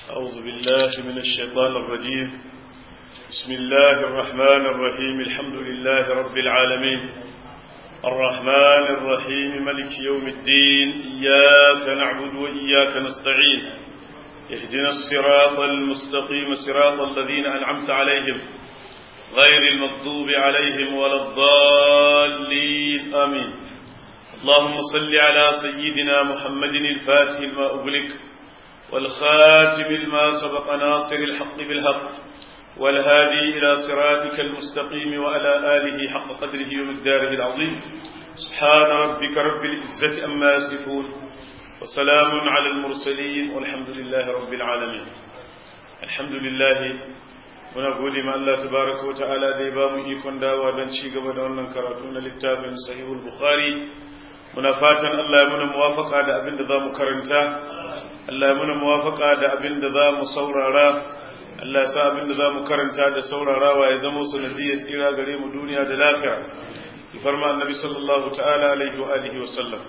أعوذ بالله من الشيطان الرجيم. بسم الله الرحمن الرحيم. الحمد لله رب العالمين الرحمن الرحيم ملك يوم الدين. إياك نعبد وإياك نستعين. اهدنا الصراط المستقيم صراط الذين أنعمت عليهم غير المغضوب عليهم ولا الضالين آمين. اللهم صل على سيدنا محمد الفاتح لما أغلق والخاتم لما سبق ناصر الحق بالحق والهادي إلى صراطك المستقيم وعلى آله حق قدره ومقداره العظيم. سبحان ربك رب العزة أما يصفون وسلام على المرسلين والحمد لله رب العالمين. الحمد لله muna gode ma Allah tabaraka wa ta'ala da ya ba mu ikon dawa don ci gaba da wannan karatu na littafin Sahihul Bukhari. Muna fatan Allah ya muna muwafaka da abin da za mu karanta, Allah ya muna muwafaka da abin da za mu saurara, Allah ya sa abin da za mu karanta da saurarawa ya zama sanadiyar tsira gare mu duniya da lafiya. Ki farma annabi sallallahu ta'ala alaihi wa alihi wa sallam.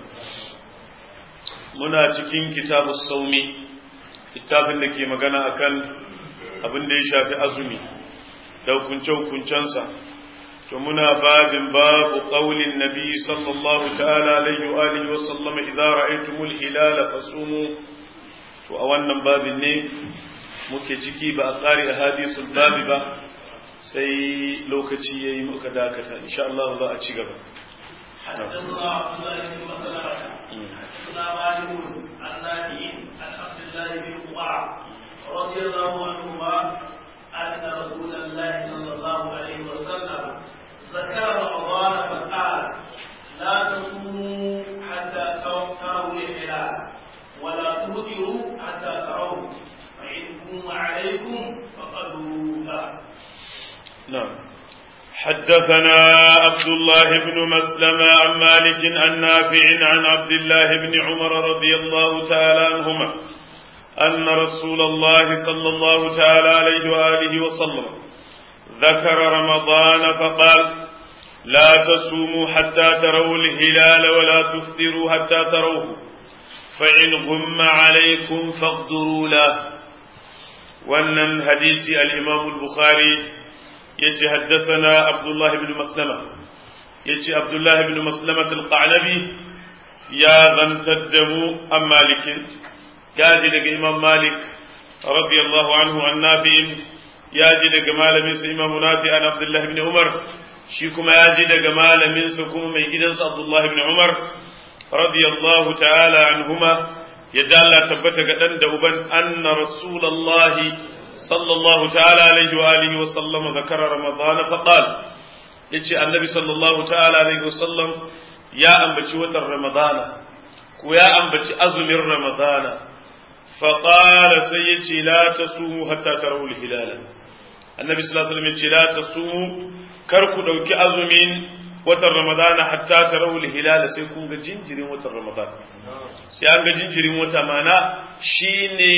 Muna cikin kitabus saumi, littafin da ke magana akan abin da ya shafi azumi da hukunce-hukuncensa. To muna babin babu qaulin nabi sallallahu ta'ala alaihi wa alihi wa sallam idza ra'aytumul hilala fasumu. To a wannan babin ne muke ciki, ba a ƙari hadisul babi ba, sai lokaci yayi muka dakata. Insha Allah za a ci gaba. رضي الله عنهما أن رسول الله صلى الله عليه وسلم ذكر رمضان فقال لا تصوموا حتى تروا الهلال ولا تفطروا حتى تروه فإن غم عليكم فقدروا له. نعم. حدثنا عبد الله بن مسلم عن مالك عن نافع عن عبد الله بن عمر رضي الله تعالى عنهما أن رسول الله صلى الله تعالى عليه وآله وسلم ذكر رمضان فقال لا تصوموا حتى تروا الهلال ولا تفطروا حتى تروه فإن غم عليكم فاقدروا له. وأن حديث الإمام البخاري يجي حدثنا عبد الله بن مسلمة، يجي عبد الله بن مسلمة القعنبي يا ذن تدموا أم مالك، ya ji daga imam malik radiyallahu anhu an nafi'in, ya ji daga malaminsa imam nafi an abdullahi ibn umar, shi kuma ya ji daga malaminsa kuma mai gidansa abdullahi ibn umar radiyallahu ta'ala anhuma, yadda Allah tabbata ga dan da uban, anna rasulullahi sallallahu ta'ala alaihi wa alihi wa sallam zakara ramadana faqal, yace annabi sallallahu ta'ala alaihi wa sallam ya ambaci watan ramadana ko ya ambaci azumin ramadana. فقال سيدي لا تصوموا حتى تروا الهلال. النبي صلى الله عليه وسلم يقول لا تصوموا كركو دوكي أزمين وتر رمضان حتى تروا الهلال، سيكون جنجرين وتر رمضان، سيكون جنجرين وتر مانا شيني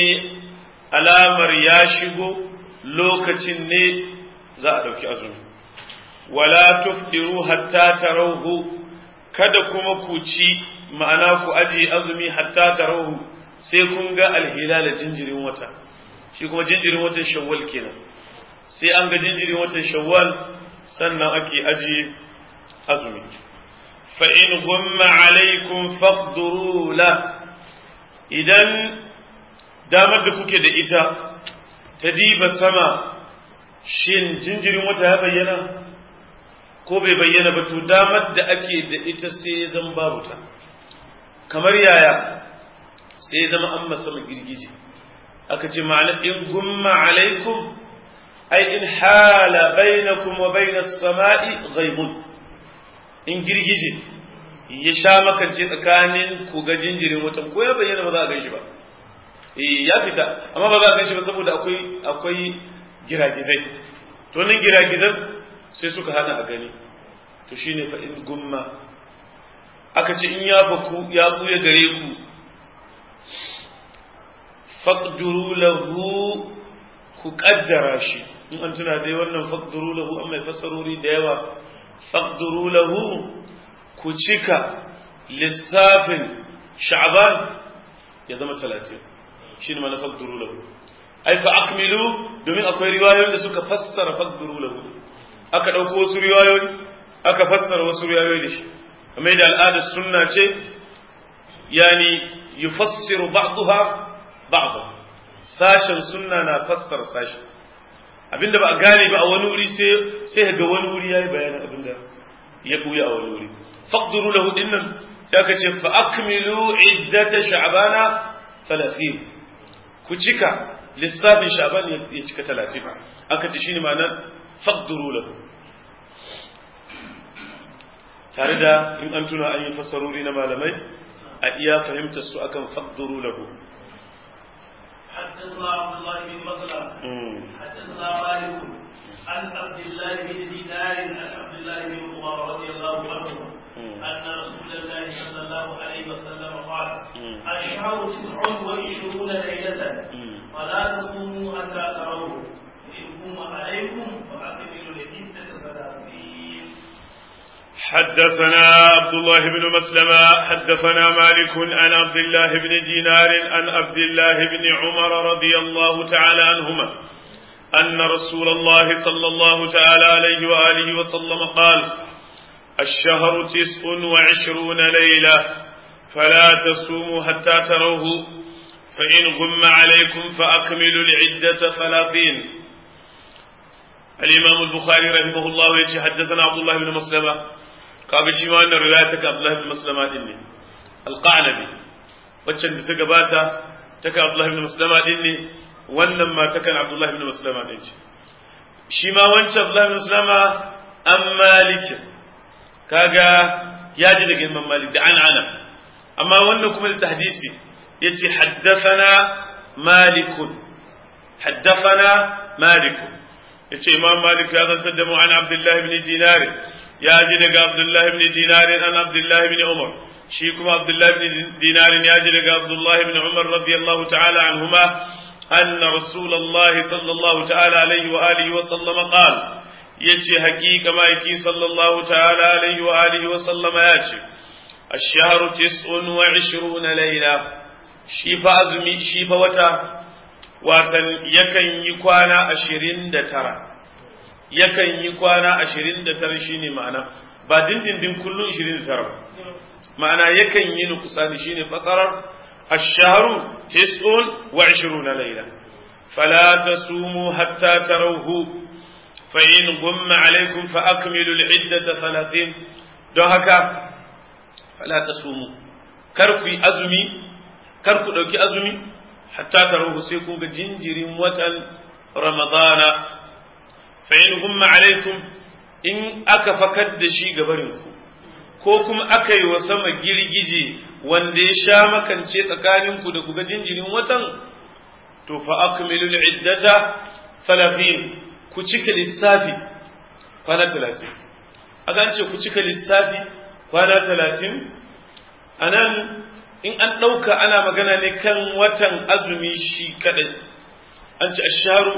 alamar ya shigo lokacin ne za a dauki azumi. Wala tuftiru hatta tarawhu, kada kuma ku ci ma'ana ku aji azumi hatta tarawhu sai kun ga alhilal jinjirin wata, shi kuma jinjirin watan shawwal kenan, sai an ga jinjirin watan shawwal sannan ake ajiye azumi. fa in gumma alaikum faqduru la, idan damar da kuke da ita ta diba sama, shin jinjirin wata ya bayyana ko bai bayyana ba, to damar da ake da ita sai zan babu ta. Kamar yaya? sai zama an masa girgije, aka ce ma'ana in gumma alaikum ai in hala bainakum wa bainas sama'i ghaibun, in girgije ya sha makance tsakanin ku ga jinjirin watan, ko ya bayyana ba za a ganshi ba, ya fita amma ba za a ganshi ba saboda akwai giragizai, to nan giragizan sai suka hana a gani, to shine fa in gumma. Aka ce in ya faku ya buya gare ku, faqduru lahu, ku kaddara shi. In an tuna dai wannan faqduru lahu an mai fasarori da yawa. Faqduru lahu, ku cika lissafin sha'ban ya zama 30, shine mana faqduru lahu. ai fa akmilu domin akwai riwayoyin da suka fassara faqduru lahu aka dauko wasu riwayoyi aka fassara wasu riwayoyi da shi kamar da al'adar sunna ce yani yufassiru ba'daha ba'da sashen sunna na fassara sashi abinda ba a gane ba a wani wuri sai ga wani wuri yayi bayanin abinda ya buya a wani wuri faqduru lahu dinnan sai aka ce fa akmilu iddata sha'bana 30 ku cika lissafin sha'ban ya cika 30 aka ce shine ma'anar faqduru lahu tare da in an tuna an yi fasarori na malamai a iya fahimtar su akan faqduru lahu حدثنا عبد الله بن مسلم حدثنا مالك عن عبد الله بن دينار عن عبد الله بن عمر رضي الله عنه أن رسول الله صلى الله عليه وسلم قال الشهر 29 ليلة فلا تصوموا حتى تروه إن هم عليكم فأكملوا العدة 30. حدثنا عبد الله بن مسلمة حدثنا مالك عن عبد الله بن دينار عن عبد الله بن عمر رضي الله تعالى عنهما أن رسول الله صلى الله تعالى عليه وآله وسلم قال الشهر 29 ليلة فلا تصوموا حتى تروه فإن غم عليكم فأكملوا العدة 30. الإمام البخاري رحمه الله حدثنا عبد الله بن مسلمة kaga shi ma wannan riwaya ta Abdullah ibn Maslama din ne al-Qanabi waccan da ta gabata ta Abdullah ibn Maslama din ne wannan ma ta kan Abdullah ibn Maslama din ce shi ma wancan Abdullah ibn Maslama an Malik kaga ya ji daga Imam Malik da ana amma wannan kuma da tahdisi yace haddathana Malik yace Imam Malik ya zantar da mu an Abdullah ibn Dinar ya ji daga Abdullah ibn Dinar an Abdullah ibn Umar shi kuma Abdullah ibn Dinar ya ji daga Abdullah ibn Umar radiyallahu ta'ala anhuma anna Rasulullah sallallahu ta'ala alaihi wa alihi wa sallam qala yace haqiqa maiki sallallahu ta'ala alaihi wa alihi wa sallam yace ash-shahru 29 layla shi fa azumi shi fa watan yakan yi kwana 29 yakan yi kwana 29 shine ma'ana ba dindindin kullun 29 ba ma'ana yakan yi nukusani shine fasarar ash-shahru 29 layla fala tasumu hatta tarawhu fa in gumma alaykum fa akmilu al-iddata 30 don haka fala tasumu kar ku yi azumi kar ku dauki azumi hatta tarawhu sai kun ga jinjirin watan ramadana fa in gumma alaikum in aka fakar da shi gabarinku ko kuma aka yi wa sama girgije wanda ya sha makance tsakaninku da kuga jinjirin watan to fa akmilul iddata 30 ku cika lissafi kwana 30 aka ce ku cika lissafi kwana 30 anan in an dauka ana magana ne kan watan azumi shi kadai an ce asharu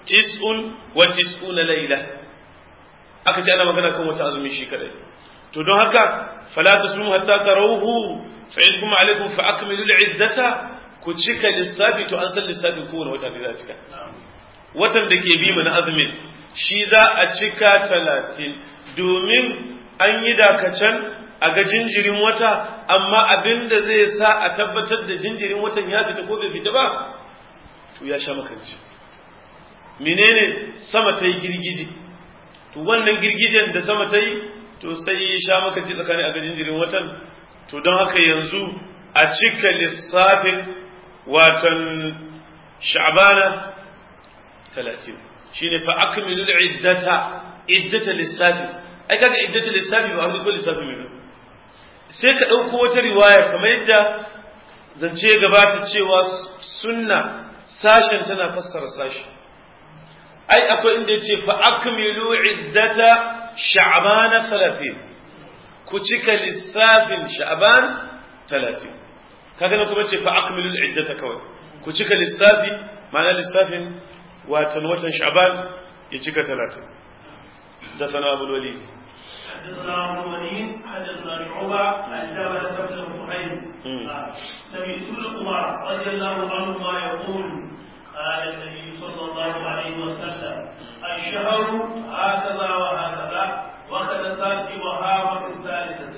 29 layla aka ce ana magana kan wata azumi shi kadai to don haka fala tasumu hatta tarawhu fa in kuma alaikum fa akmilu al-iddata ku cika lissafi to an san lissafin kowane wata da za a cika watan da ke bi mana azumin shi za a cika 30 domin an yi dakacin a ga jinjirin wata amma abinda zai sa a tabbatar da jinjirin watan ya fita ko bai fita ba to ya sha makanci menene sama ta yi girgije to wannan girgijen da sama ta yi to sai ya sha makanci tsakanin a ga jinjirin watan to don haka yanzu a cika lissafin watan sha'bana 30 shine fa akmilul iddata lissafi ai kaga iddata lissafi ba har ko lissafi mai sai ka dauko wata riwaya kamar yadda zance ya gabata cewa sunna sashen tana fassara sashi ai akwai inda yace fa akmilu iddata sha'bana 30 ku cika lissafin sha'ban 30 kaga na kuma ce fa akmilul iddata kawai ku cika lissafi ma'ana lissafin watan sha'ban ya cika 30 da sana abul walid حدثنا ابو الوليد حدثنا شعبة عن جابر بن محيط سمعت ابن عمر رضي الله عنهما يقول قال النبي صلى الله عليه وسلم الشهر هكذا وهكذا وخلصت إبهام الثالثة.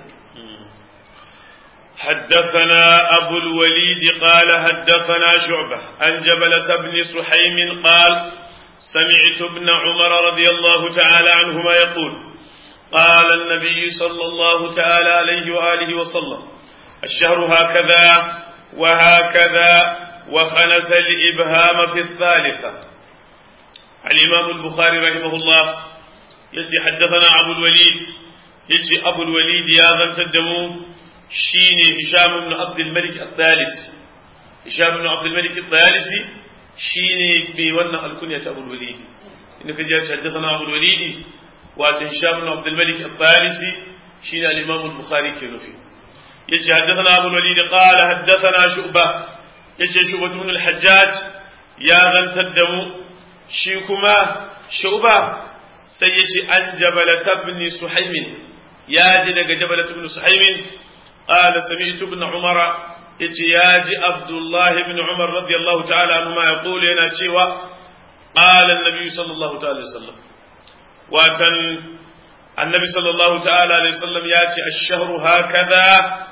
حدثنا أبو الوليد قال حدثنا شعبة عن جبلة بن سحيم قال سمعت ابن عمر رضي الله تعالى عنهما يقول قال النبي صلى الله تعالى عليه وآله وسلم الشهر هكذا وهكذا وخنث الإبهام في الثالثة. الإمام البخاري رحمه الله يجي حدثنا أبو الوليد يجي أبو الوليد يا ذا تدمو شيني هشام بن عبد الملك الطيالسي. هشام بن عبد الملك الطيالسي شيني بيونا الكنية أبو الوليد. إنك جاءت حدثنا أبو الوليد وهشام بن عبد الملك الطيالسي شيني الإمام البخاري كنفي. يجي حدثنا أبو الوليد قال حدثنا شعبة يجي شعبة بن الحجاج يا ذا تدمو شيكما شعبة سيجي عن جبلة بن سحيم يا دلق جبلة بن سحيم قال سمعت ابن عمر يجي عبد الله بن عمر رضي الله تعالى عنهما يقول هنا شيوا قال النبي صلى الله تعالى وسلم واتن النبي صلى الله تعالى عليه وسلم ياتي الشهر هكذا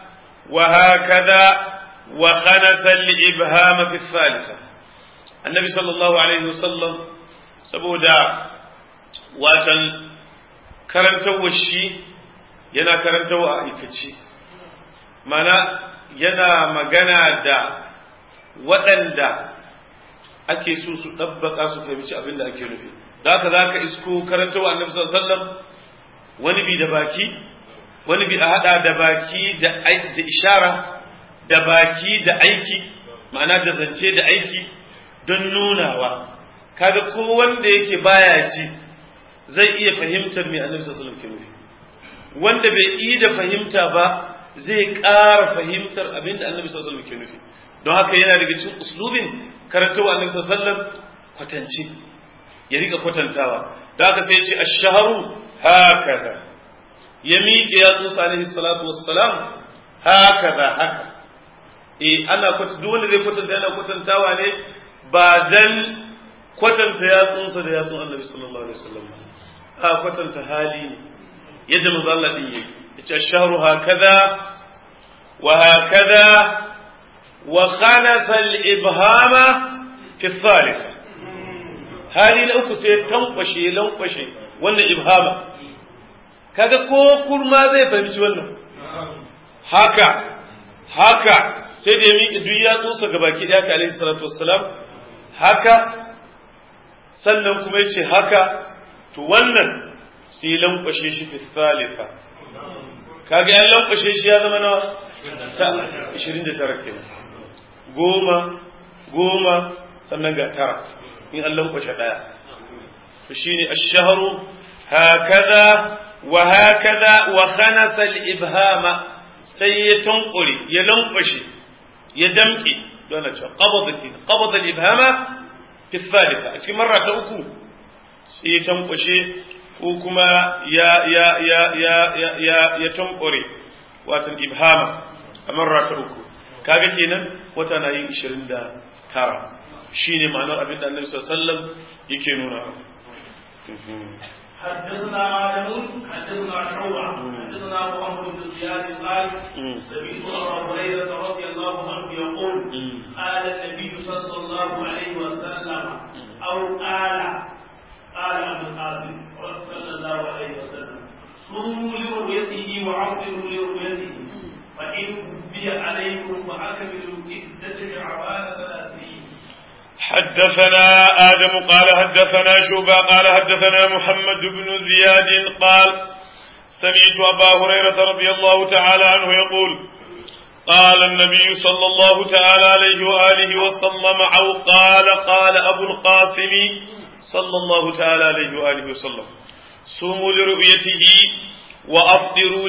وهكذا وخنث الإبهام في الثالثة. النبي صلى الله عليه وسلم سبودا watan karantawar shi yana karantawa a aikace, mana yana magana da waɗanda ake so su ɗabbaka su fahimci abin da ake nufi. Da haka za ka isko karantawa annabi sallallahu alaihi wasallam wani bi da baki, wani bi a haɗa da baki da ishara, da baki da aiki, ma'ana da zance da aiki don nunawa. Kaga ko wanda yake baya ji zai iya fahimtar me annabi sallallahu alaihi wasallam ke nufi, wanda bai yi da fahimta ba zai ƙara fahimtar abin da annabi sallallahu alaihi wasallam ke nufi. Don haka yana daga cikin uslubin karantawa annabi sallallahu alaihi wasallam kwatanci, ya rika kwatantawa. Don haka sai ya ce ash-shahru hakaza, ya miƙe ya tsusa alaihi salatu wassalam hakaza haka. Ana kwatanta, duk wanda zai kwatanta yana kwatantawa ne ba dan kwatanta yatsunsa da yatsun annabi sallallahu alaihi wasallam, a kwatanta hali ne yadda manzo Allah din yake. Yace ash-shahru hakaza wa hakaza wa khanatha al-ibhama fi al-thalitha. Hali na uku sai tankwashe lankwashe wannan ibhama. Kaga ko kurma zai fahimci wannan. Haka sai da ya miƙe duk yatsunsa gabaki daya ka alaihi salatu wassalam haka, sannan kuma ya ce haka, to wannan sai lankwashe shi fi thalitha. Kaga yan lankwashe shi ya zama nawa? 29 kenan. Goma sannan ga tara in an lankwashe daya. To shine ash-shahru hakaza wa hakaza wa khanasa al-ibhama, sai ya tankure ya lankwashe ya damke don cewa qabada al-ibhama fi thalitha. A cikin marra ta uku sai ya tankwashe ko kuma ya tankure watan ibhama a marra ta uku. Kaga kenan wata na yin 29 shine ma'anar abin da Annabi sallallahu alaihi wasallam yake nuna. حدثنا آدم حدثنا شعبة حدثنا محمد بن زياد قال سمعت أبا هريرة رضي الله عنه يقول قال النبي صلى الله عليه وسلم أو قال أبو القاسم صلى الله عليه وسلم صوموا لرؤيته وعظموا لرؤيته فإن بي عليكم فأكملوا عدة شعبان 30. حدثنا آدم قال حدثنا شعبة قال حدثنا محمد بن زياد قال سمعت أبا هريرة رضي الله تعالى عنه يقول قال النبي صلى الله تعالى عليه وآله وسلم أو قال أبو القاسم صلى الله تعالى عليه وآله وسلم صوموا لرؤيته وأفطروا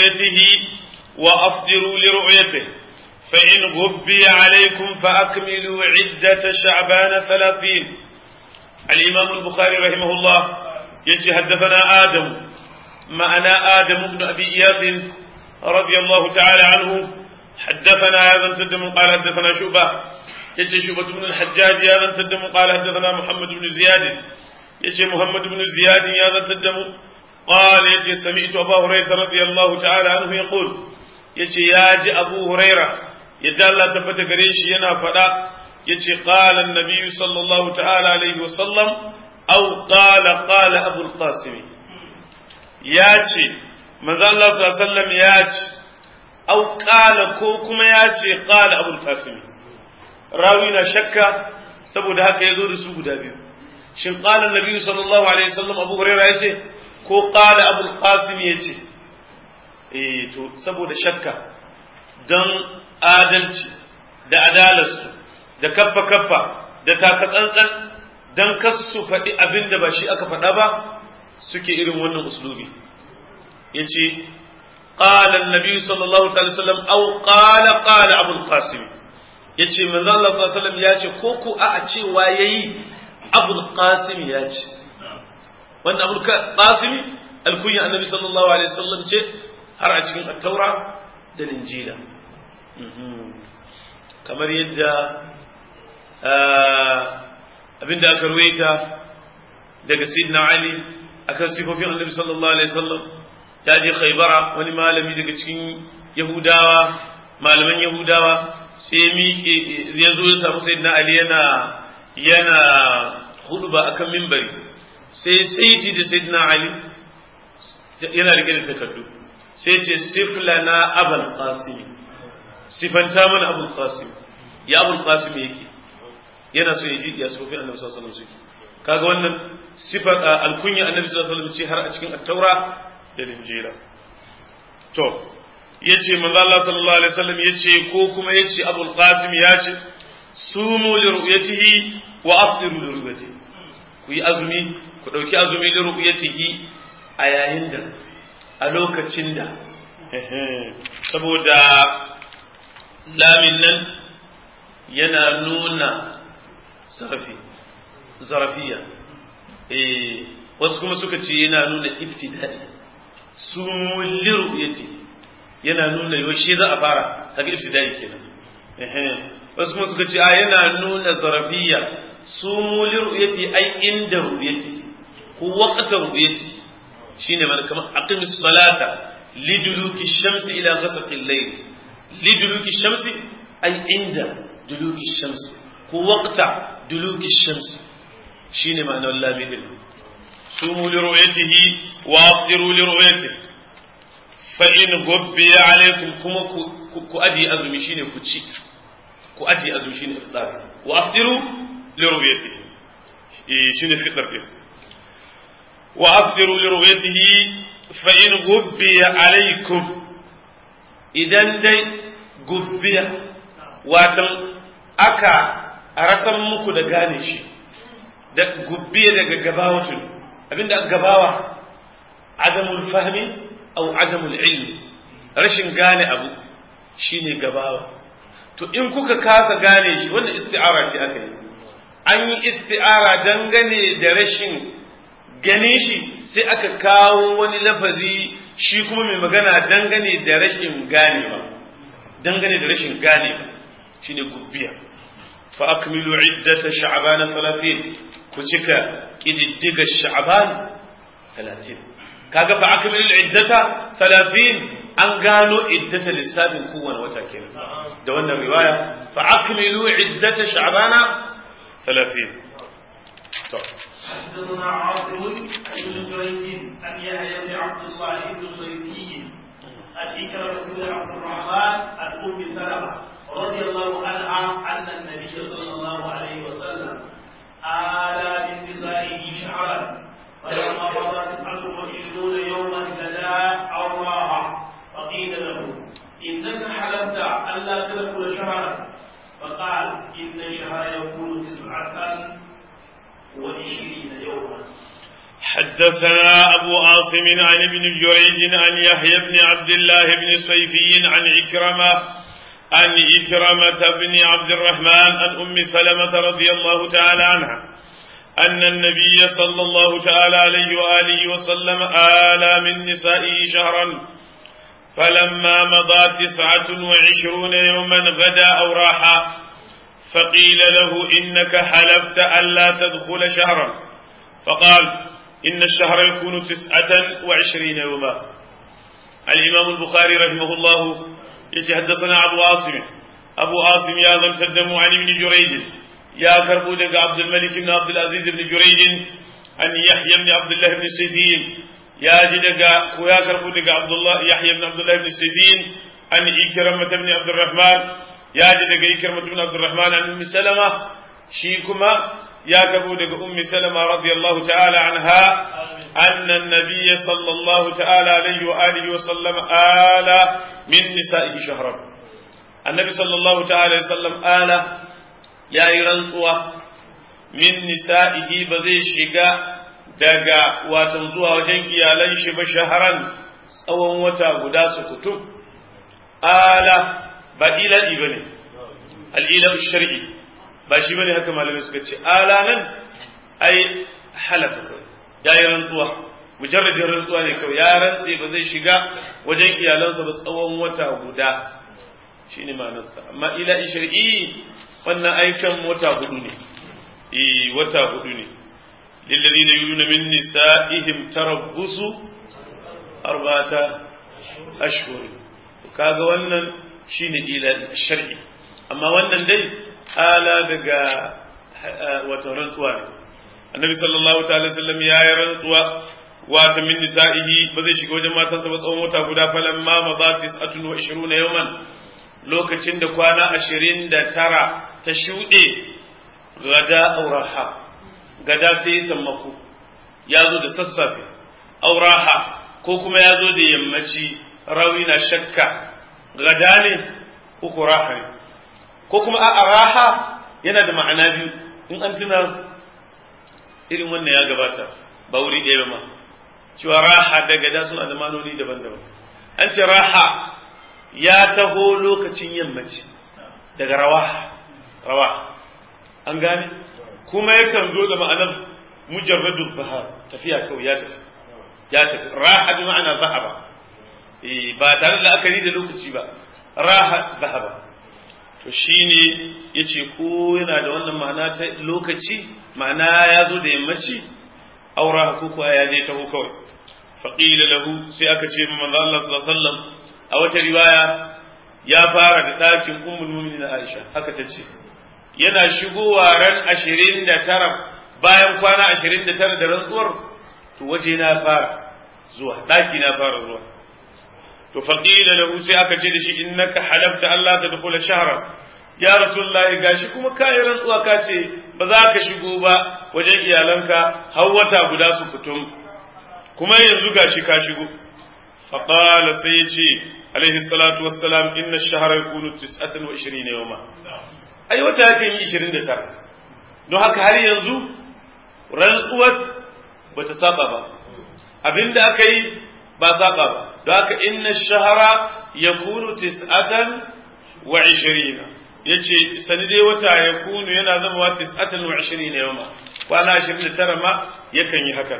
لرؤيته فإن غبي عليكم فأكملوا عدة شعبان 30. الإمام البخاري رحمه الله يجي حدثنا آدم معنا آدم بن أبي إياس رضي الله تعالى عنه حدثنا هذا تدم قال حدثنا شعبة yace Shubatu ibn al-Hajjaj ya zantar da mu qala hadathana Muhammad ibn Ziyad yace Muhammad ibn Ziyad ya zantar da mu qala yace sami'tu Abu Hurairah radiyallahu ta'ala anhu yaqul yace ya ji Abu Hurairah yadda Allah tabbata gare shi yana faɗa yace qala an-nabiy sallallahu ta'ala alaihi wa sallam aw qala Abu al-Qasim yace manzo Allah sallallahu alaihi wasallam yace aw qala ko kuma yace qala Abu al-Qasim rawi na shakka saboda haka yazo da su guda biyu shin qala an-nabiy sallallahu alaihi wasallam Abu Hurairah yace ko qala Abu al-Qasim yace to saboda shakka dan adalci da adalarsu da kaffa da takatsantsan dan kasu faɗi abin da ba shi aka faɗa ba suke irin wannan uslubi yace qala an-nabi sallallahu alaihi wasallam aw qala Abu al-Qasim yace manzo Allah sallallahu alaihi wasallam yace ko ko a cewa yayi Abu al-Qasim yace wannan Abu al-Qasim alkunya annabi sallallahu alaihi wasallam ce har a cikin at-Taura da Injila kamar yadda abinda aka ruwaita daga Sayyidina Ali akan sifofin annabi sallallahu alaihi wasallam ya je Khaybara wani malami daga cikin Yahudawa malaman Yahudawa sai miƙe ya zo ya samu Sayyidina Ali yana huduba akan minbari sai saiti da Sayyidina Ali yana rike da takardu sai ce siflana Abul Qasim sifanta mana Abul Qasim ya Abul Qasim yake yana so ya ji ya sifofin annabi sallallahu alaihi wasallam suke kaga wannan sifar alkunya annabi sallallahu alaihi wasallam ce har a cikin at-Taura da Injila to yace manzo Allah sallallahu alaihi wasallam yace ko kuma yace Abul Qasim yace sumu li ru'yatihi wa afdiru li ru'yatihi ku yi azumi ku dauki azumi li ru'yatihi a yayin da a lokacin da saboda lamin nan yana nuna zarafiya wasu kuma suka ce yana nuna ibtida'i sumu li ru'yati yana nuna yaushe za a fara kaga ibtida'i kenan wasu kuma suka ce yana nuna zarafiyya sumu li ru'yati ai inda ru'yati ko waqta ru'yati shine man kamar aqimis salata liduluki shamsi ila ghasaqi al-layl liduluki shamsi ai inda duluki shamsi ko waqta duluki shamsi shine ma'anar lamin din sumu li ru'yatihi wa afdiru li ru'yatihi fa in gubbiya alaykum kuma ku aji azumi shine ku ci ku aji azumi shine iftar wa afdiru li ru'yatihi shine fitr din wa afdiru li ru'yatihi fa in gubbiya alaykum idan dai gubbiya watan aka rasan muku da gane shi da gubbiya daga gabawatun abinda gabawa adamul fahmi aw adamul ilmi rashin gane abu shine gabawa to in kuka kasa gane shi wannan isti'ara ce aka yi an yi isti'ara dangane da rashin gane shi sai aka kawo wani lafazi shi kuma mai magana dangane da rashin ganewa dangane da rashin ganewa shine gubbiya fa akmilu iddata sha'ban 30 ku cika kididdiga sha'ban 30 kaga fa akmilu iddata 30 an gano iddata lissafin kowane wata kenan da wannan riwaya fa akmilu iddata sha'ban 30 to حدثنا عاصم بن جريج عن يحيى بن عبد الله بن صيفي عن إكرمة بن عبد الرحمن عن أم سلمة رضي الله عنها أن النبي صلى الله عليه وسلم آلى من نسائه شعرا فلما مضت 29 يوما غدا أو راها فقيل له إنك حلمت ألا تدخل شهرا فقال إن الشهر يكون 29 يوما. حدثنا أبو عاصم عن ابن جريج عن يحيى بن عبد الله بن صيفي عن إكرمة بن عبد الرحمن عن أم سلمة رضي الله تعالى عنها أن النبي صلى الله تعالى عليه وآله وسلم آلى من نسائه شهرا فلما مضى 29 يوما غدا أو راحا فقيل له إنك حلفت ألا تدخل شهرا فقال إن الشهر يكون 29 يوما. الإمام البخاري رحمه الله يتحدثنا أبو عاصم يا ذا تدم عن ابن جريج يا كربودك عبد الملك بن عبد العزيز بن جريج عن يحيى بن عبد الله بن سيفين يا جدك ويا كربودك عبد الله يحيى بن عبد الله بن سيفين عن إكرمة بن عبد الرحمن يا جدك إكرمة بن عبد الرحمن عن أم سلمة شيكما يا كربودك أم سلمة رضي الله تعالى عنها أن النبي صلى الله تعالى عليه وآله وسلم آل من نسائه شهرا. النبي صلى الله تعالى وسلم آل يا رنسوة من نسائه بذي شقا دقا واتنزوها وجنك يا لنشب شهرا أو وتا قداس كتب آل بإلى إبني الإله الشرعي باشي بني هكما لم يسكتش آلانا أي حلف ya yi rantsuwa mujarradin rantsuwa ne kawai ya rantse ba zai shiga wajen iyalansa ba tsawon wata guda shine ma'anarsa. amma ila shar'i wannan aikan wata hudu ne wata hudu ne lilladheena yuluna min nisa'ihim tarabbusu 4 ashhur. kaga wannan shine ila shar'i, amma wannan dai ala daga wata rantsuwa ne. annabi sallallahu ta'ala sallam ya yi rantsuwa wata min nisa'ihi ba zai shiga wajen matansa ba tsawon wata guda falan ma maza 29 yawman lokacin da kwana 29 ta shuɗe gada auraha gada sai sammako ya zo da sassafe auraha ko kuma ya zo da yammaci rawi na shakka gada ne uku raha ne ko kuma a raha yana da ma'ana biyu in an tuna irin wannan ya gabata ba wuri ɗaya ma cewa raha da gada suna da manoni daban-daban. an ce raha ya taho lokacin yammaci daga rawa an gane kuma yakan zo da ma'anar mujarradul zahar tafiya kawai ya tafi raha bi ma'ana zahaba ba tare da la'akari da lokaci ba raha zahaba to shine yace ko yana da wannan ma'ana ta lokaci ma'ana ya zo da yammaci aura ko kuwa ya je taho kawai. faqila lahu sai aka ce manzo Allah sallallahu alaihi wasallam a wata riwaya ya fara da ɗakin ummul mu'minin Aisha haka tace yana shigowa ran 29 bayan kwana 29 da rantsuwar to waje na fara zuwa ɗaki na fara zuwa. to faqila lahu sai aka ce da shi innaka halafta Allah tadkhula shahran ya rasulullahi gashi kuma kai rantsuwa ka ce ba za ka shigo ba wajen iyalanka har wata guda su fitum kuma yanzu gashi ka shigo. faqala sai yace alaihi salatu wassalam inna ash-shahra yakunu 29 yawma ai wata yake yi 29 don haka har yanzu rantsuwar bata saba ba abinda aka yi ba saba ba don haka inna ash-shahra yakunu 29 yace sani dai wata yakunu yana zama wa 29 yawma kwana 29 ma yakan yi haka.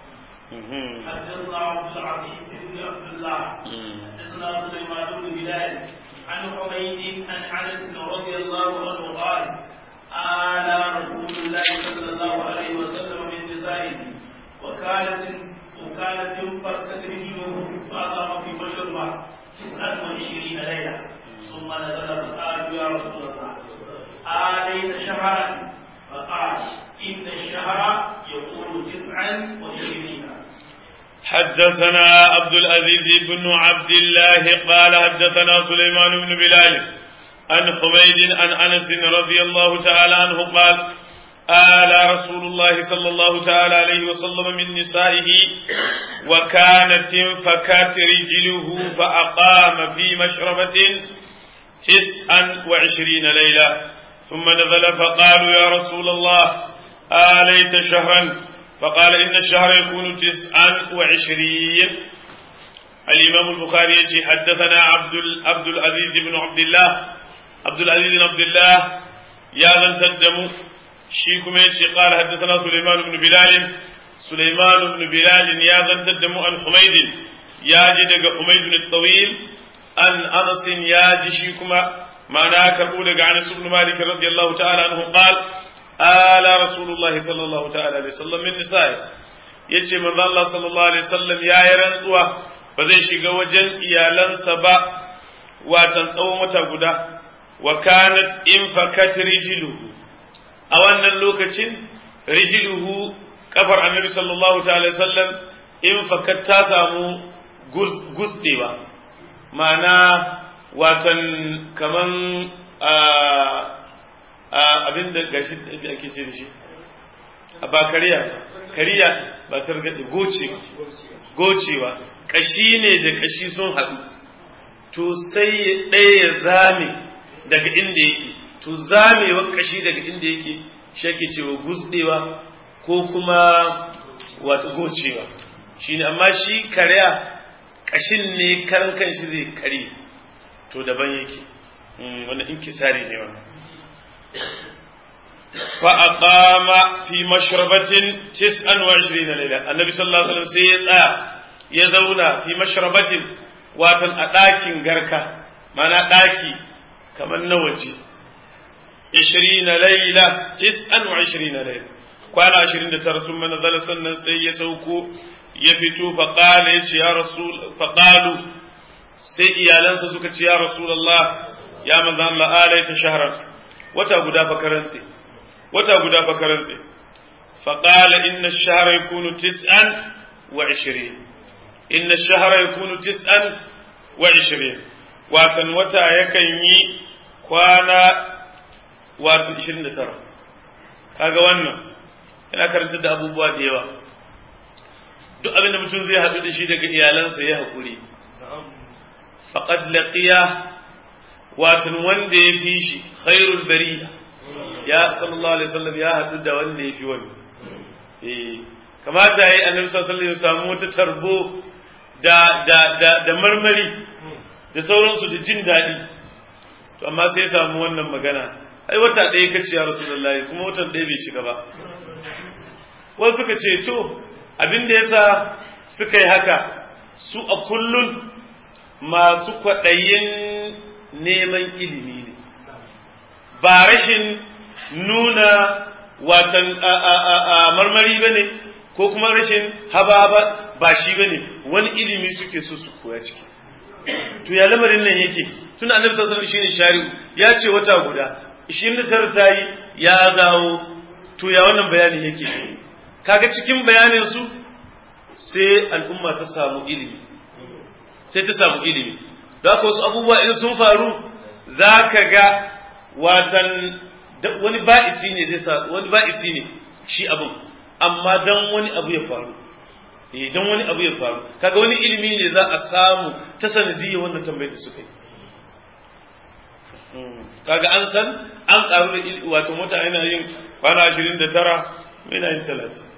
حدثنا سليمان بن بلال عن حميد عن انس رضي الله عنه قال آل رسول الله صلى الله عليه وسلم من نسائه وكانت انفكت رجله فاقام في مشربه 29 ليله ثم نزل فقال يا رسول الله آليت شهرا فقال إن الشهر يقول 29. حدثنا عبد العزيز بن عبد الله قال حدثنا سليمان بن بلال عن حميد عن انس رضي الله تعالى عنه قال آل رسول الله صلى الله تعالى عليه وسلم من نسائه وكانت انفكت رجله فأقام في مشربة 29 ليلة ثم نزل فقالوا يا رسول الله آليت شهرا فقال إن الشهر يكون 29. الإمام البخاري حدثنا عبد العزيز بن عبد الله يا من تدموا شيكم قال حدثنا سليمان بن بلال يا من تدموا عن حميد يا جدك حميد الطويل عن أنس يا جشيكما ma'ana karbo daga Anas ibn Malik radiyallahu ta'ala anhu qala ala rasulullahi sallallahu ta'ala alaihi wasallam min nisa'i yace manzo Allah sallallahu alaihi wasallam yayi rantsuwa ba zai shiga wajen iyalansa ba watan tsawon wata guda wa kanat in fakat rijluhu a wannan lokacin rijluhu kafar annabi sallallahu ta'ala alaihi wasallam in fakat ta samu gusdewa ma'ana watan kaman abin da gashi da ake ce da shi a ba kariya ba targaɗe gocewa kashi ne da kashi sun haɗu to sai ɗaya ya zame daga inda yake to zamewa kashi daga inda yake shi ake cewa gusdewa ko kuma wata gocewa shine amma shi kariya kashin ne karan kanshi zai kare to daban yake wannan inkisari ne wannan fa aqama fi mashrabatin 29 layla annabi sallallahu alaihi wasallam sai ya tsaya ya zauna fi mashrabatin watan a dakin garka mana daki kamar na waje 20 layla 29 layla kwana 29 sun manzala sannan sai ya sauko ya fito fa qala ya ce ya rasul fa qalu sai iyalansa suka ce ya rasulullah ya manzo Allah alaita shahran wata guda fa karantse fa qala inna ash-shahra yakunu 29 inna ash-shahra yakunu 29 watan wata yakan yi kwana wato 29 kaga wannan ina karanta da abubuwa da yawa duk abin da mutum zai haɗu da shi daga iyalansa ya haƙuri faqad laqiya watan wanda ya fi shi khairul bariya ya sallallahu alaihi wasallam ya haɗu da wanda ya fi wani kamata yayi annabi sallallahu alaihi wasallam ya samu wata tarbo da marmari da sauransu da jin daɗi to amma sai ya samu wannan magana ai wata ɗaya kace ya rasulullahi kuma watan ɗaya bai shiga ba wasu suka ce to abin da yasa suka yi haka su a kullun masu kwaɗayin neman ilimi ne ba rashin nuna watan marmari ba ne ko kuma rashin haba ba shi ba ne wani ilimi suke so su koya ciki to ya lamarin nan yake tun annabi sallallahu alaihi wasallam shine shari'u ya ce wata guda 29 ta yi ya zawo to ya wannan bayanin yake kaga cikin bayanin su sai al'umma ta samu ilimi da haka wasu abubuwa in sun faru za ka ga watan wani ba'isi ne zai sa wani ba'isi ne shi abin amma dan wani abu ya faru kaga wani ilimi ne za a samu ta sanadiyyar wannan tambayar da suka yi kaga an san an karu da wato mota yana yin kwana 29 yana yin 30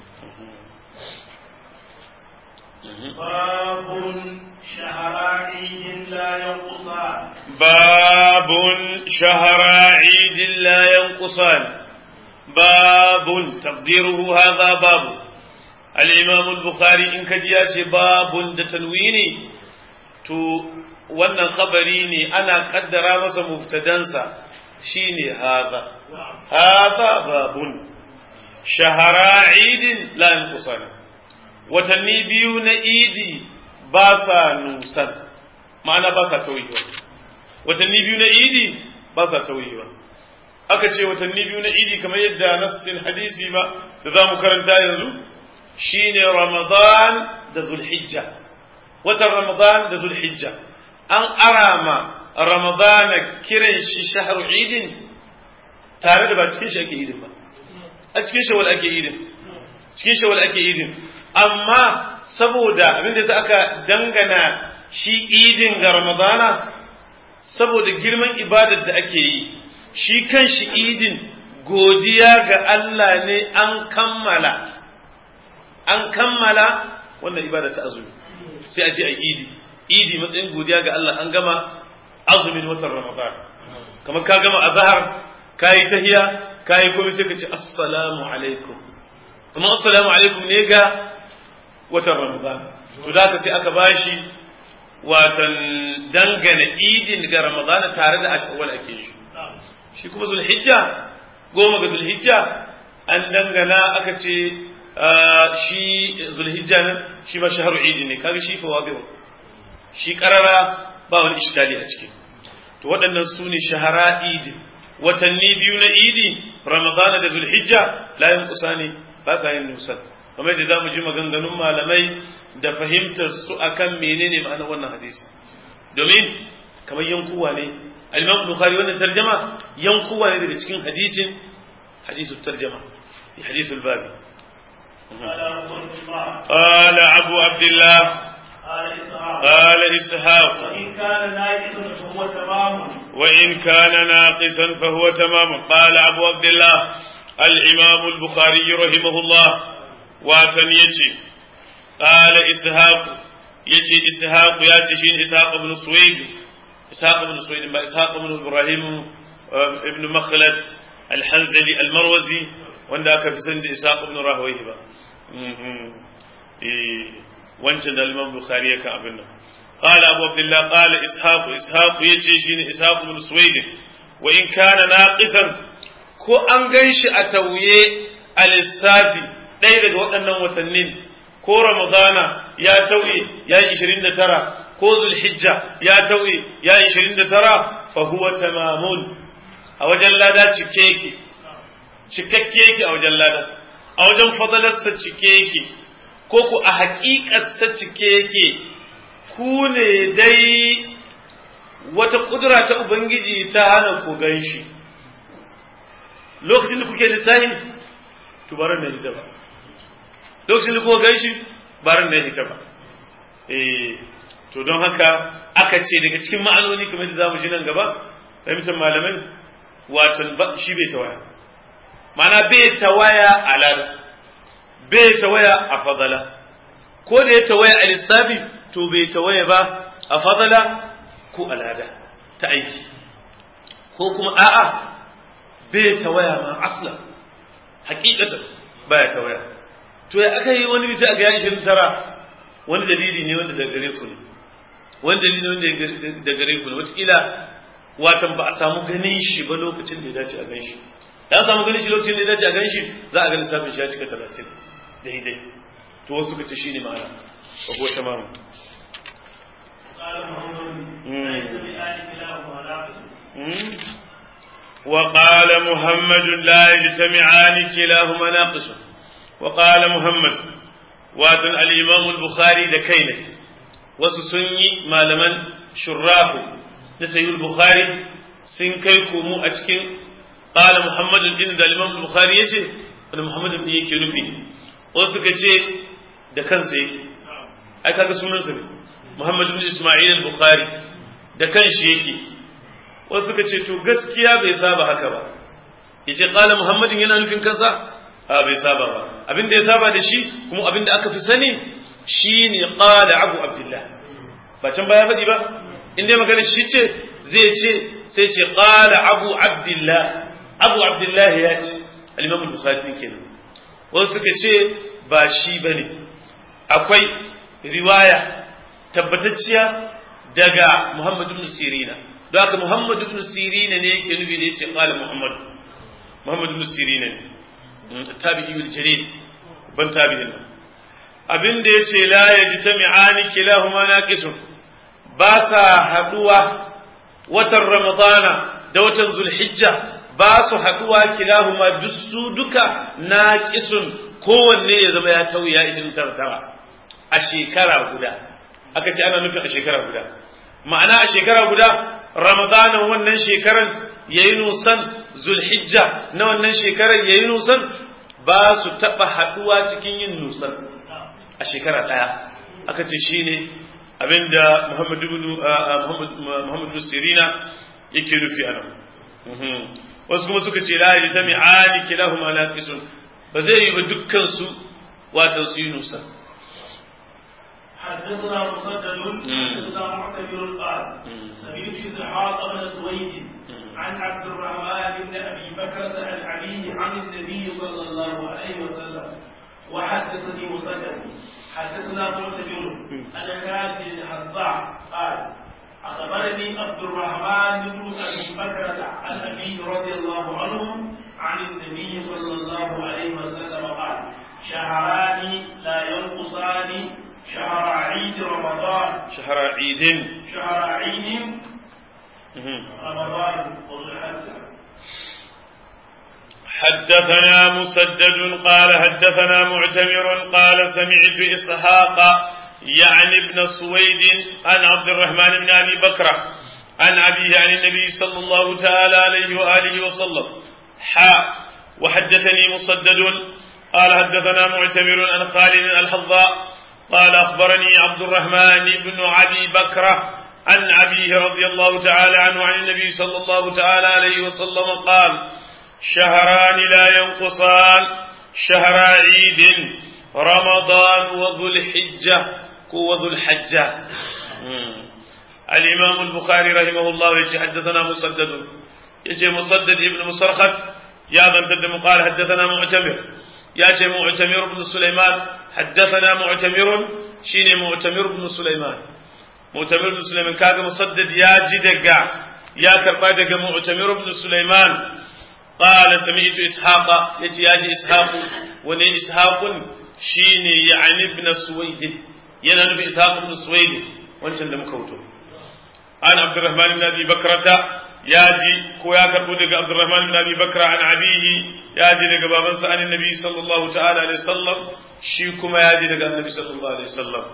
باب شهر عيد لا ينقصان باب شهر عيد لا ينقصان باب تقديره هذا باب الإمام البخاري إن كجيات باب تنويني تو wannan khabari ne ana kaddara masa mubtadansa shine hadha babun shahara idin la yanqusan watanni biyu na idi ba sa nusan ma'ana ba sa tauyewa watanni biyu na idi ba sa tauyewa aka ce watanni biyu na idi kamar yadda nassin hadisi ba da zamu karanta yanzu shine ramadan da zulhijja watan ramadan da zulhijja an arama ramadana kiran shi shahru idin tare da ba cikin shi ake idin ba a cikin shawwal ake idin amma saboda abinda sai aka dangana shi idin ga ramadana saboda girman ibadar da ake yi shi kan shi idin godiya ga Allah ne an kammala wannan ibada ta azumi sai a je a idi matsayin godiya ga Allah an gama azumin watan ramadan kamar ka gama azhar kai tahiya kai komai sai ka ce assalamu alaikum kuma assalamu alaikum ne ga watan ramadan to da ka sai aka bashi watan dangane idin ga ramadana tare da ashawwal ake shi kuma zulhijja 10 ga zulhijja an dangana aka ce shi zulhijja nan shi ma shahru idi ne kaga shi fa wabi'u shi karara ba wani iskali a ciki to waɗannan su ne shahara idi watanni biyu na idi ramadana da zulhijja la yanqusani ba sa yin nusan kamar yadda zamu ji maganganun malamai da fahimtar su akan menene ma'anar wannan hadisi domin kamar yankuwa ne al-Imam Bukhari wannan tarjuma yankuwa ne daga cikin hadithul tarjuma hadithul babi قال أبو عبد الله قال إسحاق وإن كان ناقصا فهو تمام قال أبو عبد الله الإمام البخاري رحمه الله واتن يجي قال إسحاق يجي إسحاق ياتي شين إسحاق بن سويد ما إسحاق بن إبراهيم ابن مخلد الحنزلي المروزي wanda aka fi san da Ishaq ibn Rahawayh ba wancan da Imam Bukhari yake abin nan qala Abu Abdullah qala Ishaq yace shine Ishaq ibn Suwayd wa in kana naqisan ko an ganshi a tauye al-safi dai daga waɗannan watannin ko Ramadana ya tauye ya 29 ko Zulhijja ya tauye ya 29 fa huwa tamamun a wajen lada cikakke yake a wajen lada a wajen fadalarsa cike yake ko ku a haƙiƙarsa cike yake ku ne dai wata ƙudura ta Ubangiji ta hana ku gan shi lokacin da kuke lissahi to baran da hita ba lokacin da kuka gan shi baran da hita ba to don haka aka ce daga cikin ma'anoni kamar da zamu ji nan gaba fahimtar malamai watan shi bai tawaya mana bai tawaya a lada bai tawaya a fadala ko da ya tawaya a lissafi to bai tawaya ba a fadala ko a lada ta aiki ko kuma a'a bai tawaya ma asla hakikatan baya tawaya to ya aka yi wani bisa ga ya 29 wani dalili ne wanda daga gare ku ne wani dalili ne wanda daga gare ku ne wataƙila watan ba a samu ganin shi ba lokacin da ya dace a gan shi da an samu ganin shi lokacin da ya dace a gan shi za a ga lissafin shi ya cika 30 daidai to wasu kace shine ma'ana ko ko tamamu وقال محمد لا يجتمعان كلاهما ناقص وقال محمد واتن الإمام البخاري دكينه وسسني مالما شراه نسي البخاري سنكيكو مو أتكين قال محمد إن ذا الإمام البخاري يجي أنا محمد بن يكي نفي وسكتي دكان سيكي أي كاك سنن سبي محمد بن إسماعيل البخاري دكان شيكي وسكتي تو غسكيا بي سابا هكا با yace qala muhammadin yana nufin kansa a bai saba ba abinda ya saba da shi kuma abinda aka fi sani shine qala abu abdullah ba can baya faɗi ba inda magana shi ce zai ce sai ce qala abu abdullah ya ce al-imam al-bukhari kenan wasu suka ce ba shi bane akwai riwaya tabbatacciya daga muhammad ibn sirina don haka muhammad ibn sirina ne yake nufi da yace qala muhammad ibn sirina ne tabi'ul jalil ban tabi'in abinda yace la yajtami'ani kilahuma naqisun ba sa haduwa watan ramadana da watan zulhijja ba su haduwa kilahuma dusu duka naqisun kowanne ya zama ya tauya 29 a shekara guda aka ce ana nufin a shekara guda ma'ana a shekara guda ramadanan wannan shekaran yayi nusan zulhijja na wannan shekarar yayi nusan ba su taba haduwa cikin yin nusan a shekara daya aka ce shine abinda Muhammad ibn Sirina yake nufi anan wasu kuma suka ce la yajtami'ani kilahuma naqisun ba zai yi ba dukkan su wato su yi nusan حدثنا مسدد حدثنا معتمر قال سمعت إسحاق بن سويد عن عبد الرحمن بن أبي بكرة عن علي عن النبي صلى الله عليه وسلم وحدثني مسدد حدثنا معتمر عن خالد بن الحذاء قال أخبرني عبد الرحمن بن أبي بكرة عن أبيه رضي الله عنه عن النبي صلى الله عليه وسلم قال شهران لا ينقصان شهر عيد رمضان شهر عيد رمضان وذو الحجة. حدثنا مسدد قال حدثنا معتمر قال سمعت إسحاق يعني ابن سويد عن عبد الرحمن بن أبي بكر عن أبيه عن النبي صلى الله تعالى عليه وآله وسلم وحدثني مسدد قال حدثنا معتمر عن خالد الحذاء قال أخبرني عبد الرحمن بن أبي بكر عن أبيه رضي الله تعالى عنه عن النبي صلى الله تعالى عليه وسلم قال شهران لا ينقصان شهر عيد رمضان وذو الحجة وذو الحجة. الإمام البخاري رحمه الله حدثنا مسدد يجي مسدد ابن مسرخد يا ذا تدم قال حدثنا معتمر يجي معتمر بن سليمان حدثنا معتمر شيني معتمر بن سليمان معتمر بن سليمان كاغا مسدد يا جدغا يا كربا دغا معتمر بن سليمان قال سمعت إسحاق يجي إسحاق وني إسحاق شيني يعني ابن سويد ينال بإسحاق بن سويد وانشان دمكوتو عن عبد الرحمن بن أبي بكرة ياجي كويا كربو دغ عبد الرحمن بن أبي بكر عن أبيه ياجي دغ بابنسا عن النبي صلى الله تعالى عليه وسلم شي كما ياجي دغ النبي صلى الله عليه وسلم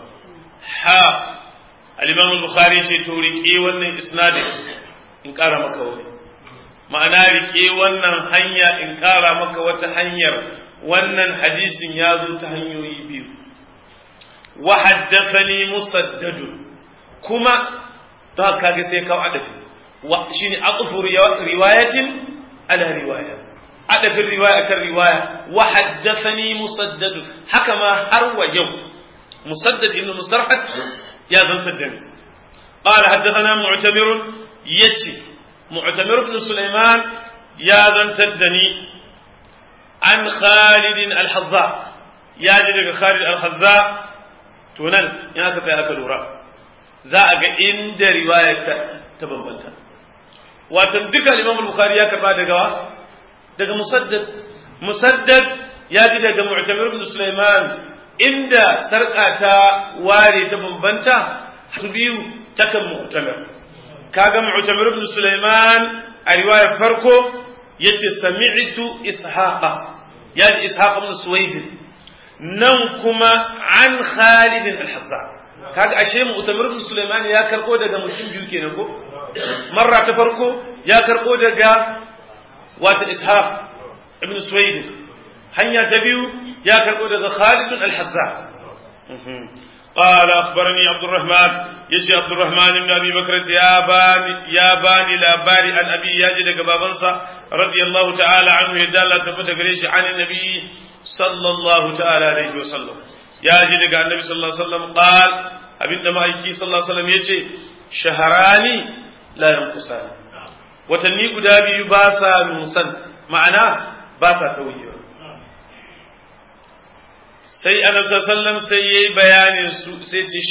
الإمام البخاري يجي توريكي wannan isnadin in kara maka wani ma'ana rike wannan hanya in kara maka wata hanyar wannan hadisin ya zo ta hanyoyi biyu wa haddathani musaddad kuma to kage sai kawo adafi wa shine aqfu riwayatin ala riwaya adafin riwaya kan riwaya wa haddathani musaddad haka ma har wa yau musaddad ibn musarhad ya zanta dani qala haddathana mu'tamir yace معتمر بن سليمان يا ذن تدني عن خالد الحذاء يا جدك خالد الحذاء تونن يا كفي أكلورا زاغ عند رواية تبنبنتا واتن دكا الإمام البخاري يا كفا دغا مسدد يا جدك معتمر بن سليمان عند سرقة واري تبنبنتا حسبيو تكم معتمر kaga Mu'tamir ibn Sulaiman a riwayar farko yace sami'tu Ishaqa yani Ishaq ibn Suwaid nan kuma an Khalid al-Hazza kaga ashe Mu'tamir ibn Sulaiman ya karbo daga mutum biyu kenan ko marra ta farko ya karbo daga wata Ishaq ibn Suwaid hanya ta biyu ya karbo daga Khalid al-Hazza قال أخبرني عبد الرحمن يجي عبد الرحمن بن أبي بكر يا باني لا باري عن أبي ياجد بابنسا رضي الله تعالى عنه يدال تفتك ليش عن النبي صلى الله تعالى عليه وسلم ياجد عن النبي صلى الله عليه وسلم قال أبن مايكي صلى الله عليه وسلم يجي شهراني لا ينقصان وتني قدابي باسا نوسا معناه باسا تويا sai annabi sallallahu sai yayi bayanin su sai ce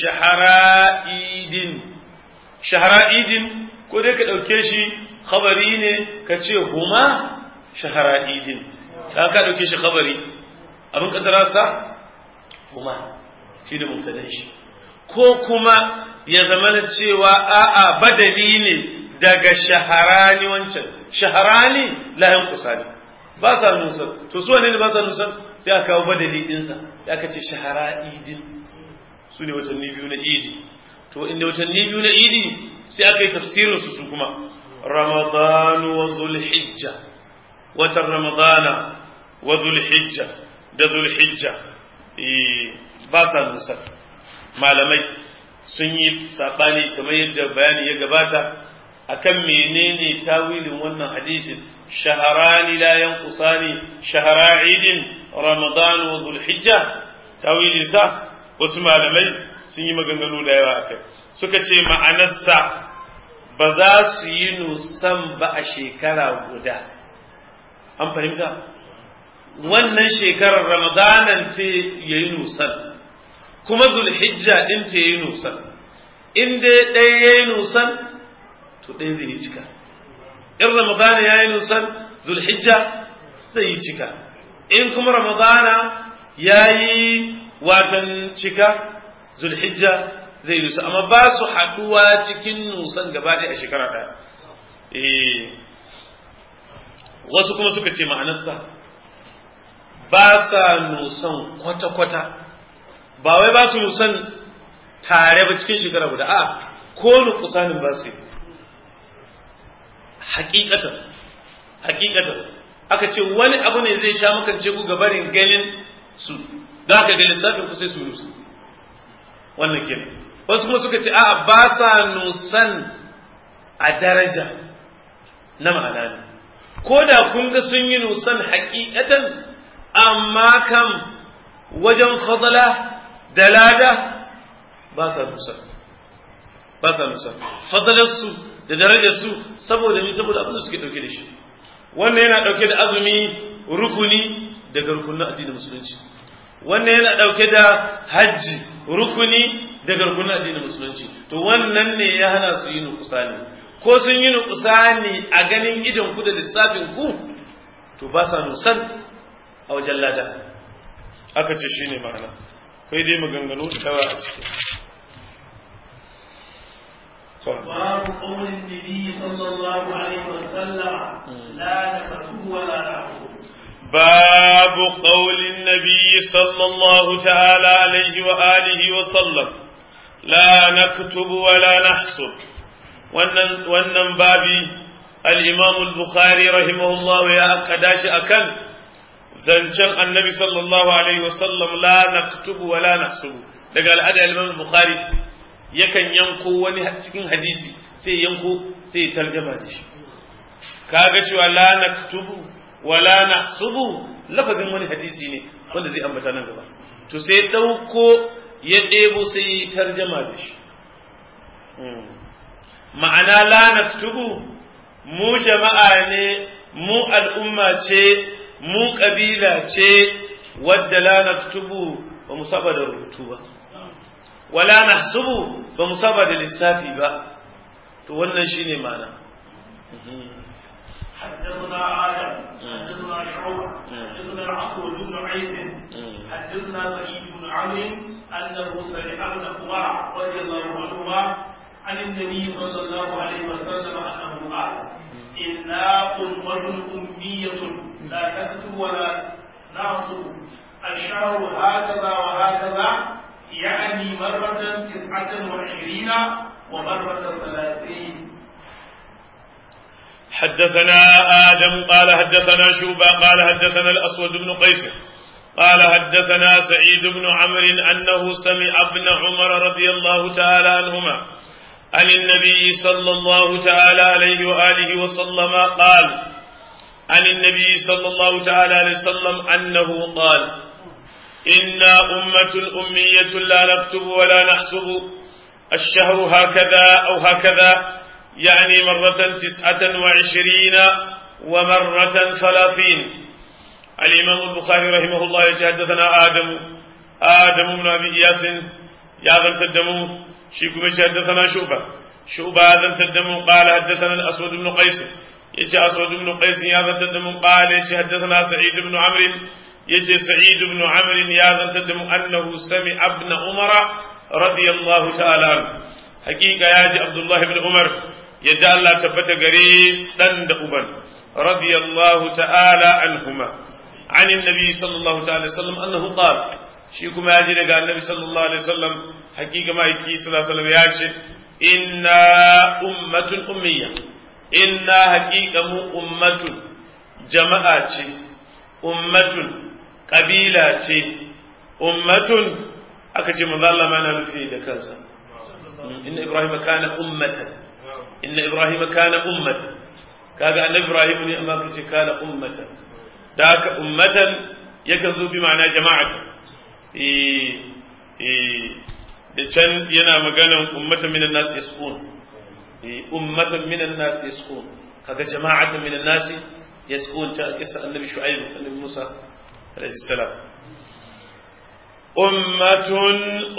shahara'idin ko dai ka dauke shi khabari ne ka ce huma shahara'idin ka dauke shi khabari abin kadara sa huma shi da mubtada shi ko kuma ya zama cewa a'a badali ne daga shaharani wancan shaharani la yanqusani ba sa nusa to su wane ne ba sa nusa sai aka kawo badali dinsa da aka ce shahara idin su ne watanni biyu na idi to inda watanni biyu na idi sai aka yi tafsirin su kuma ramadan wa zulhijja watan ramadana wa zulhijja da zulhijja ba sa nusa malamai sun yi sabani kamar yadda bayani ya gabata akan menene tawilin wannan hadisin shaharani la yanqusani shahara idin ramadan wa zulhijja tawilin sa wasu malamai sun yi maganganu da yawa akai suka ce ma'anarsa ba za su yi nusan ba a shekara guda an fahimta wannan shekarar ramadanan ta yayi nusan kuma zulhijja din ta yayi nusan in dai ɗaya yayi nusan to ɗaya zai yi cika in ramadana yayi nusan zulhijja zai yi cika in kuma ramadana yayi watan cika zulhijja zai yi nusan amma ba su haɗuwa cikin nusan gaba ɗaya a shekara ɗaya wasu kuma suka ce ma'anarsa ba sa nusan kwata-kwata ba wai ba su nusan tare ba cikin shekara guda a ko nukusanin ba su hakikatan aka ce wani abu ne zai sha makance ku gabarin ganin su da aka ga lissafin ku sai su nusa wannan kenan wasu kuma suka ce a ba sa nusan a daraja na ma'ana ne ko da kun ga sun yi nusan hakikatan amma kam wajen fadala da lada ba sa nusan fadalarsu da darajarsu saboda ni saboda abin da suke dauke da shi wannan yana dauke da azumi rukuni daga rukunin addinin musulunci wannan yana dauke da hajji rukuni daga rukunin addinin musulunci to wannan ne ya hana su yi nukusani ko sun yi nukusani a ganin idon ku da lissafin ku to ba sa nusan a wajen lada aka ce shine ma'ana kai dai maganganu da tawa a ciki باب قول النبي صلى الله عليه وسلم لا نكتب ولا نحسب باب قول النبي صلى الله تعالى عليه وآله وسلم لا نكتب ولا نحسب wannan babi al-Imam al-Bukhari rahimahullah ya akada shi akan zancen annabi sallallahu alaihi wasallam la naktubu wa la nahsubu daga al'ada al-Imam al-Bukhari yakan yanko wani cikin hadisi sai yanko sai ya tarjama da shi kaga cewa la naktubu wa la nahsubu lafazin wani hadisi ne wanda zai ambata nan gaba to sai dauko ya debo sai ya tarjama da shi ma'ana la naktubu mu jama'a ne mu al'umma ce mu kabila ce wadda la naktubu ba mu saba da rubutu ba wala nahsubu ba mu saba da lissafi ba to wannan shine ma'ana حدثنا آدم حدثنا شعوب حدثنا العصر بن عيسى حدثنا سعيد بن عمرو أنه سمع ابن عمر رضي الله عنهما عن النبي صلى الله عليه وسلم أنه قال إنا أمة أمية لا نكتب ولا نعصب الشهر هكذا وهكذا يعني مرة 29 ومرة 30. حدثنا آدم قال حدثنا شوبة قال حدثنا الأسود بن قيس قال حدثنا سعيد بن عمرو أنه سمع ابن عمر رضي الله تعالى عنهما عن النبي صلى الله تعالى عليه وآله وسلم قال عن النبي صلى الله تعالى عليه وسلم أنه قال إنا أمة أمية لا نكتب ولا نحسب الشهر هكذا أو هكذا يعني مرة 29 ومرة 30. الإمام البخاري رحمه الله يتحدثنا آدم بن أبي إياس يا ذا تدمو شيكم يتحدثنا شعبة هذا تدمو قال حدثنا الأسود بن قيس يجي أسود بن قيس يا ذا تدمو قال يتحدثنا سعيد بن عمرو يجي سعيد بن عمرو يا ذا تدمو أنه سمع ابن عمر رضي الله تعالى عنه حقيقة يا عبد الله بن عمر يجعل الله تبت قريب دند أبن رضي الله تعالى عنهما عن النبي صلى الله عليه وسلم أنه قال شيكم يجي لقى النبي صلى الله عليه وسلم حقيقة ما يكي صلى الله عليه وسلم يجي إنا أمة أمية إنا حقيقة أمة جماعة أمة قبيلة أمة أكتب مظلة ما نلفي ذكرسا إن إبراهيم كان أمة إن إبراهيم كان أمة كاغا أن إبراهيم ما كان أمة ذاك أمة يكذو بمعنى جماعة da can yana maganan ummatan minan nas yasqun ummatan minan nas yasqun kaga jama'atan minan nas yasqun ta isa annabi shu'aib annabi musa alaihi salam ummatun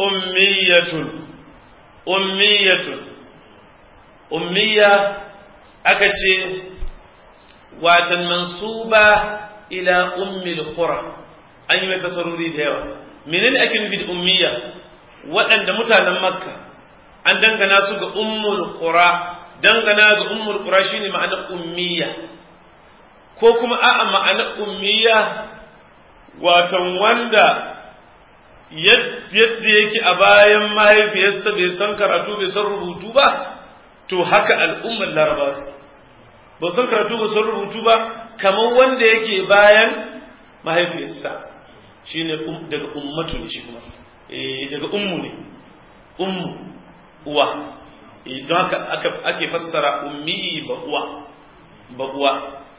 ummiyatun ummiya aka ce watan mansuba ila ummil qura an yi mai tasarruri da yawa menene ake nufi da ummiya waɗanda mutanen makka an dangana su ga ummul qura dangana ga ummul qura shine ma'anar ummiya ko kuma a'a ma'anar ummiya watan wanda yadda yake a bayan mahaifiyarsa bai san karatu bai san rubutu ba to haka al'ummar laraba ba san karatu ba san rubutu ba kamar wanda yake bayan mahaifiyarsa shine daga ummatu ne shi kuma daga ummu ne ummu uwa don haka ake fassara ummi ba uwa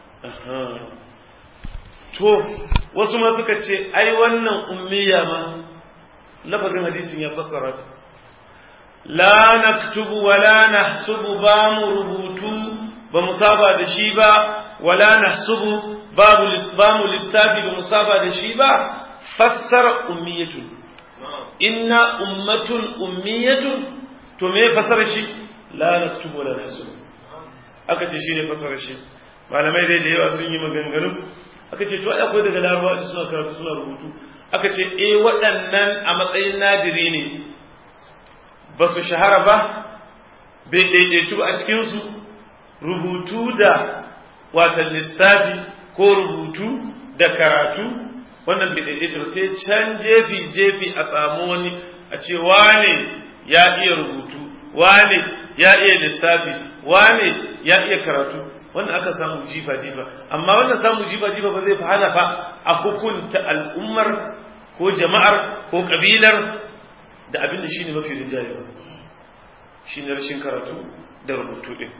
to wasu ma suka ce ai wannan ummiya ma lafazin hadisin ya fassara ta la naktubu wa la nahsubu ba mu rubutu ba mu saba da shi ba wala nahsubu ba mu lissafi ba mu saba da shi ba fassara ummiyatun inna ummatun ummiyatun to me fassara shi la naktubu wa la nahsubu aka ce shi ne fassara shi malamai dai da yawa sun yi maganganu aka ce to ai akwai daga larabawa da suna karatu suna rubutu aka ce waɗannan a matsayin nadiri ne ba su shahara ba bai ɗaiɗaitu a cikinsu rubutu da watan lissafi ko rubutu da karatu wannan bai ɗaiɗaitu sai can jefi a samu wani a ce wane ya iya rubutu wane ya iya lissafi wane ya iya karatu wannan aka samu jifa amma wannan samu jifa ba zai hana fa a hukunta al'ummar ko jama'ar ko kabilar da abin da shine mafi rinjaye ba shine rashin karatu da rubutu din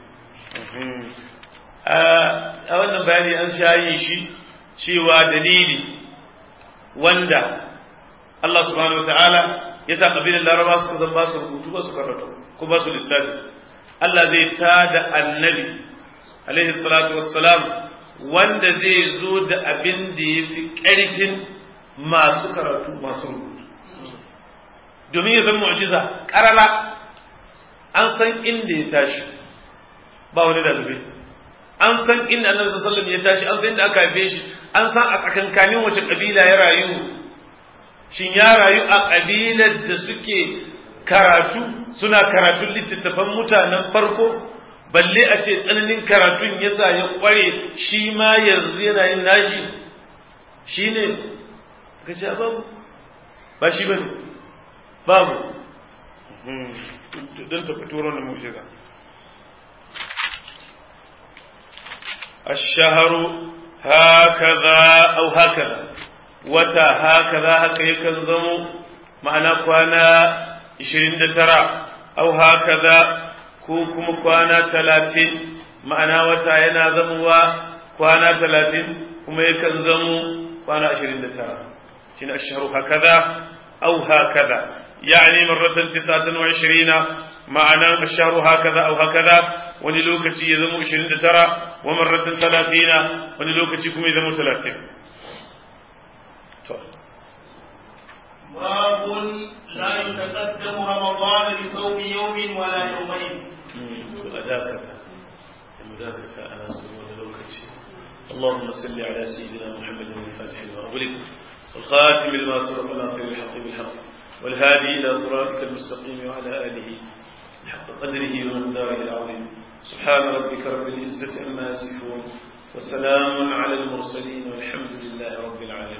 a wannan bayani an shayi shi cewa dalili wanda Allah subhanahu wataala ya sa kabilar Laraba su zan ba su rubutu ba su karatu ko ba su lissafi Allah zai tada annabi alaihi salatu wassalam wanda zai zo da abin da ya fi ƙarfin masu karatu masu rubutu domin ya zama mu'jiza ƙarara an san inda ya tashi ba wani dalibai an san inda annabi sallallahu alaihi wasallam ya tashi an san inda aka haife shi an san a tsakankanin wace kabila ya rayu shin ya rayu a kabilar da suke karatu suna karatun littattafan mutanen farko balle a ce tsananin karatun yasa ya kware shi ma yanzu yana yin nashi shi ne ka ce babu ba shi ba ne babu don tafi turon da mu'jiza الشهر هكذا أو هكذا وتا هكذا هكا يكن زمو معنى كوانا 29 أو هكذا ko kuma kwana 30 ma'ana wata yana zamuwa kwana 30 kuma yakan zamu kwana 29 shine ash-shahru hakaza aw hakaza yani marratan 29 ma'ana ash-shahru hakaza aw hakaza wani lokaci ya zama 29 wa marratan 30 wani lokaci kuma ya zama 30 to باب لا يتقدم رمضان بصوم يوم ولا يومين مداكة على سبيل الوقت اللهم صل على سيدنا محمد الفاتح لما أغلق والخاتم لما سبق ناصر الحق بالحق والهادي إلى صراطك المستقيم وعلى آله حق قدره ومقداره العظيم سبحان ربك رب العزة عما يصفون وسلام على المرسلين والحمد لله رب العالمين